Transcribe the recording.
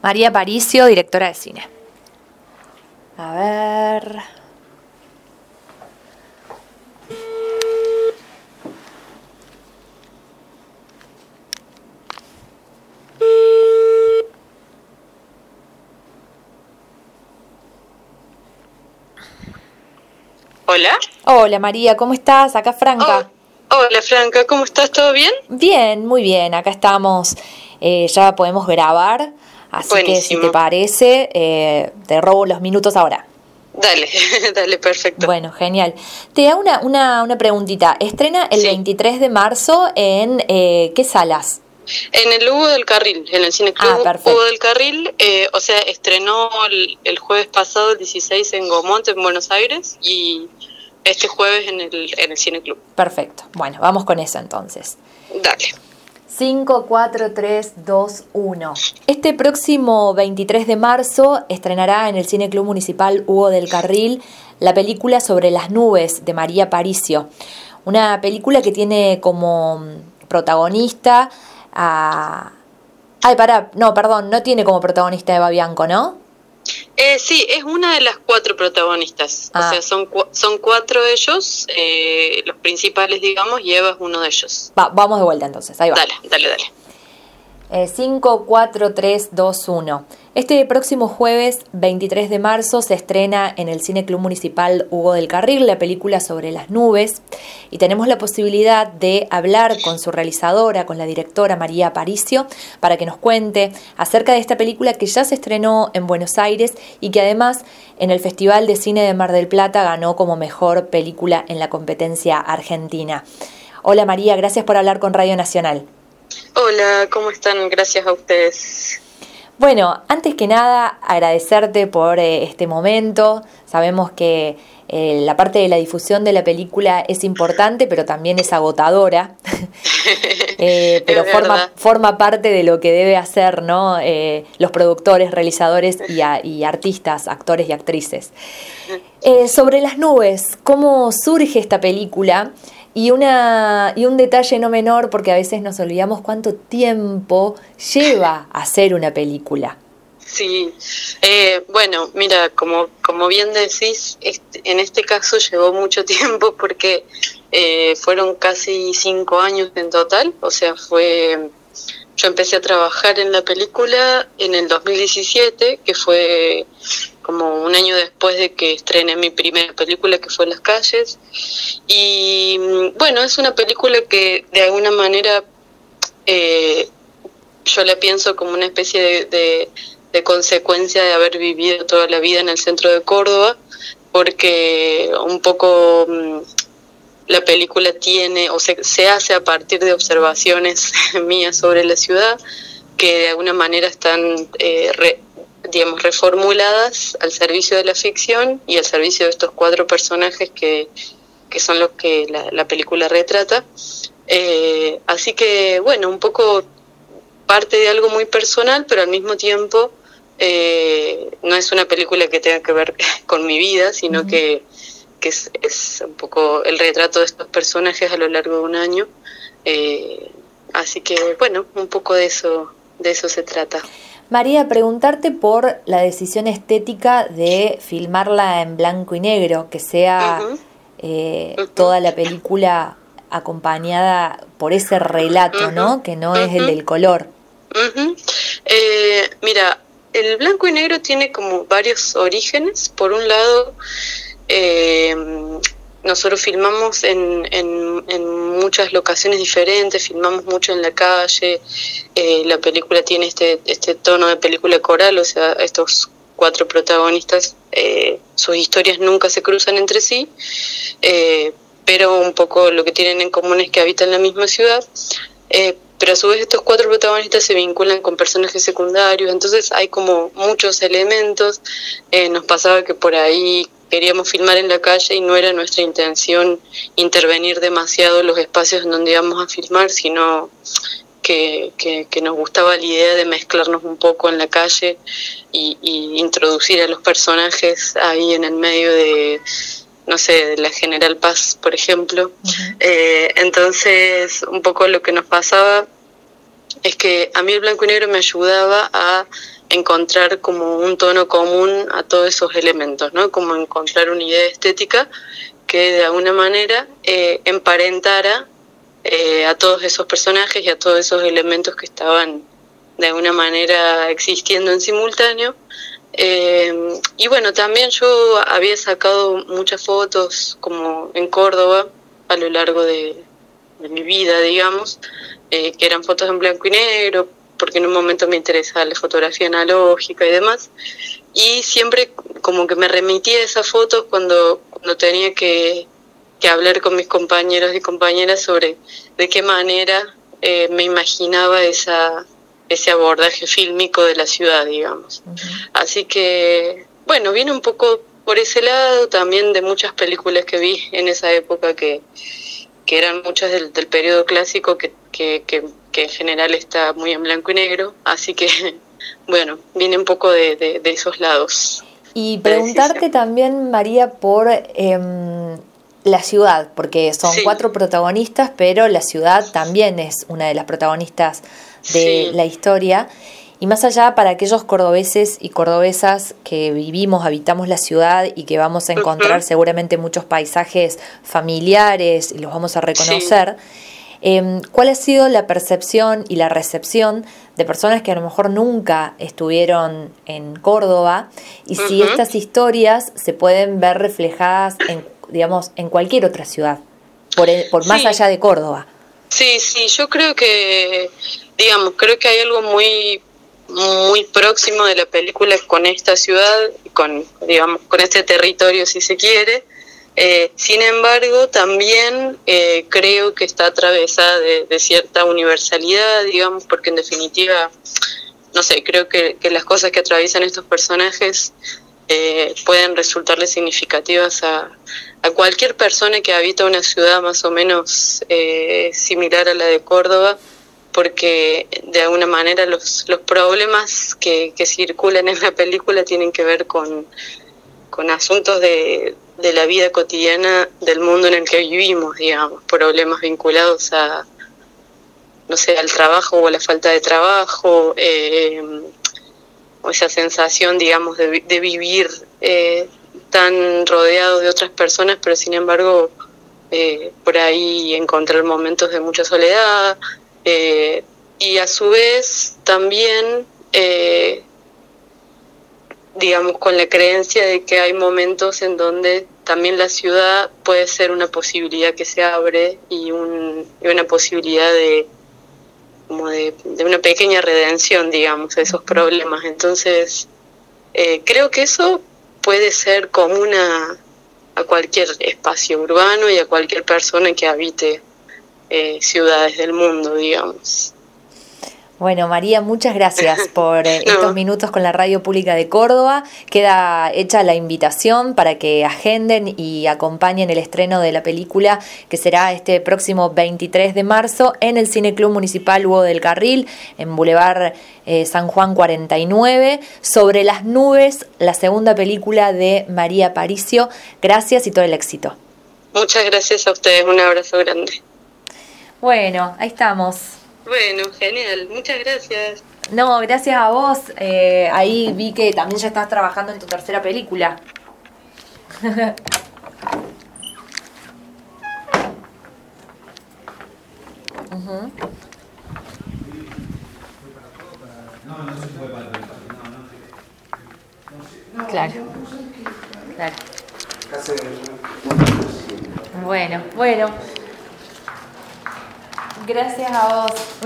María Aparicio, directora de cine. A ver. Hola. Hola María, ¿cómo estás? Acá Franca. Hola Franca, ¿cómo estás? ¿Todo bien? Bien, muy bien. Acá estamos. Ya podemos grabar. Así que si te Buenísimo. parece, te robo los minutos ahora. Dale, dale, perfecto. Bueno, genial. Te hago una preguntita. Estrena el Sí. 23 de marzo en ¿qué salas? En el Hugo del Carril, en el Cine Ah, Club perfecto. Hugo del Carril, estrenó el jueves pasado, el 16, en Gomont, en Buenos Aires, y este jueves en el Cine Club. Perfecto. Bueno, vamos con eso entonces. Dale. 5, 4, 3, 2, 1. Este próximo 23 de marzo estrenará en el Cine Club Municipal Hugo del Carril la película Sobre las nubes de María Aparicio. Una película que tiene como protagonista a... Ay, pará, no, perdón, no tiene como protagonista a Eva Bianco, ¿no? Sí, es una de las 4 protagonistas. Ah. O sea, son 4 ellos, los principales, digamos, y Eva es uno de ellos. Vamos de vuelta entonces, ahí va. Dale. 5, 4, 3, 2, 1. Este próximo jueves 23 de marzo se estrena en el Cine Club Municipal Hugo del Carril la película Sobre las nubes y tenemos la posibilidad de hablar con su realizadora, con la directora María Aparicio, para que nos cuente acerca de esta película que ya se estrenó en Buenos Aires y que además en el Festival de Cine de Mar del Plata ganó como mejor película en la competencia argentina. Hola María, gracias por hablar con Radio Nacional. Hola, ¿cómo están? Gracias a ustedes. Bueno, antes que nada, agradecerte por este momento. Sabemos que la parte de la difusión de la película es importante, pero también es agotadora. Pero forma parte de lo que debe hacer, ¿no? Los productores, realizadores y artistas, actores y actrices. Sobre las nubes, ¿cómo surge esta película? Y un detalle no menor, porque a veces nos olvidamos cuánto tiempo lleva hacer una película. Sí, bueno, mira, como bien decís, en este caso llevó mucho tiempo porque fueron casi 5 años en total, o sea, yo empecé a trabajar en la película en el 2017, que fue como un año después de que estrené mi primera película, que fue Las calles. Y bueno, es una película que de alguna manera yo la pienso como una especie de consecuencia de haber vivido toda la vida en el centro de Córdoba, porque un poco la película tiene o se hace a partir de observaciones mías sobre la ciudad, que de alguna manera están reformuladas al servicio de la ficción y al servicio de estos 4 personajes que son los que la película retrata. Así que, bueno, un poco parte de algo muy personal, pero al mismo tiempo no es una película que tenga que ver con mi vida, sino que es un poco el retrato de estos personajes a lo largo de un año. Así que, bueno, un poco de eso se trata. María, preguntarte por la decisión estética de filmarla en blanco y negro, que sea toda la película acompañada por ese relato, ¿no? Que no es el del color. Mira, el blanco y negro tiene como varios orígenes. Por un lado, nosotros filmamos en muchas locaciones diferentes, filmamos mucho en la calle. La película tiene este tono de película coral, o sea, estos 4 protagonistas, sus historias nunca se cruzan entre sí, pero un poco lo que tienen en común es que habitan la misma ciudad. Pero a su vez estos 4 protagonistas se vinculan con personajes secundarios, entonces hay como muchos elementos. Nos pasaba que por ahí queríamos filmar en la calle y no era nuestra intención intervenir demasiado en los espacios en donde íbamos a filmar, sino que nos gustaba la idea de mezclarnos un poco en la calle y introducir a los personajes ahí en el medio de, no sé, de la General Paz, por ejemplo. Entonces, un poco lo que nos pasaba es que a mí el blanco y negro me ayudaba a encontrar como un tono común a todos esos elementos, ¿no? Como encontrar una idea estética que de alguna manera emparentara a todos esos personajes y a todos esos elementos que estaban de alguna manera existiendo en simultáneo. Y bueno, también yo había sacado muchas fotos como en Córdoba a lo largo de mi vida, digamos, que eran fotos en blanco y negro, porque en un momento me interesaba la fotografía analógica y demás, y siempre como que me remitía a esas fotos cuando tenía que hablar con mis compañeros y compañeras sobre de qué manera me imaginaba ese abordaje fílmico de la ciudad, digamos. Uh-huh. Así que, bueno, viene un poco por ese lado, también de muchas películas que vi en esa época que eran muchas del periodo clásico que en general está muy en blanco y negro, así que, bueno, viene un poco de esos lados. Y preguntarte también, María, por la ciudad, porque son 4 protagonistas, pero la ciudad también es una de las protagonistas de la historia. Y más allá, para aquellos cordobeses y cordobesas que vivimos, habitamos la ciudad y que vamos a encontrar seguramente muchos paisajes familiares y los vamos a reconocer, ¿cuál ha sido la percepción y la recepción de personas que a lo mejor nunca estuvieron en Córdoba y si estas historias se pueden ver reflejadas en cualquier otra ciudad, por más allá de Córdoba? Sí, yo creo que, creo que hay algo muy próximo de la película con esta ciudad, con este territorio, si se quiere. Sin embargo, también creo que está atravesada de cierta universalidad, porque en definitiva, no sé, creo que las cosas que atraviesan estos personajes pueden resultarle significativas a cualquier persona que habita una ciudad más o menos similar a la de Córdoba, porque de alguna manera los problemas que circulan en la película tienen que ver con asuntos de la vida cotidiana del mundo en el que vivimos, problemas vinculados a, no sé, al trabajo o a la falta de trabajo, o esa sensación, de vivir tan rodeado de otras personas, pero sin embargo por ahí encontrar momentos de mucha soledad, y a su vez también con la creencia de que hay momentos en donde también la ciudad puede ser una posibilidad que se abre y una posibilidad de una pequeña redención, de esos problemas. Entonces, creo que eso puede ser común a cualquier espacio urbano y a cualquier persona que habite ciudades del mundo, Bueno, María, muchas gracias por estos minutos con la Radio Pública de Córdoba. Queda hecha la invitación para que agenden y acompañen el estreno de la película, que será este próximo 23 de marzo en el Cine Club Municipal Hugo del Carril, en Boulevard San Juan 49, Sobre las nubes, la segunda película de María Aparicio. Gracias y todo el éxito. Muchas gracias a ustedes, un abrazo grande. Bueno, ahí estamos. Bueno, genial, muchas gracias. No, gracias a vos. Ahí vi que también ya estás trabajando en tu tercera película. Uh-huh. Claro. Bueno. Gracias a vos.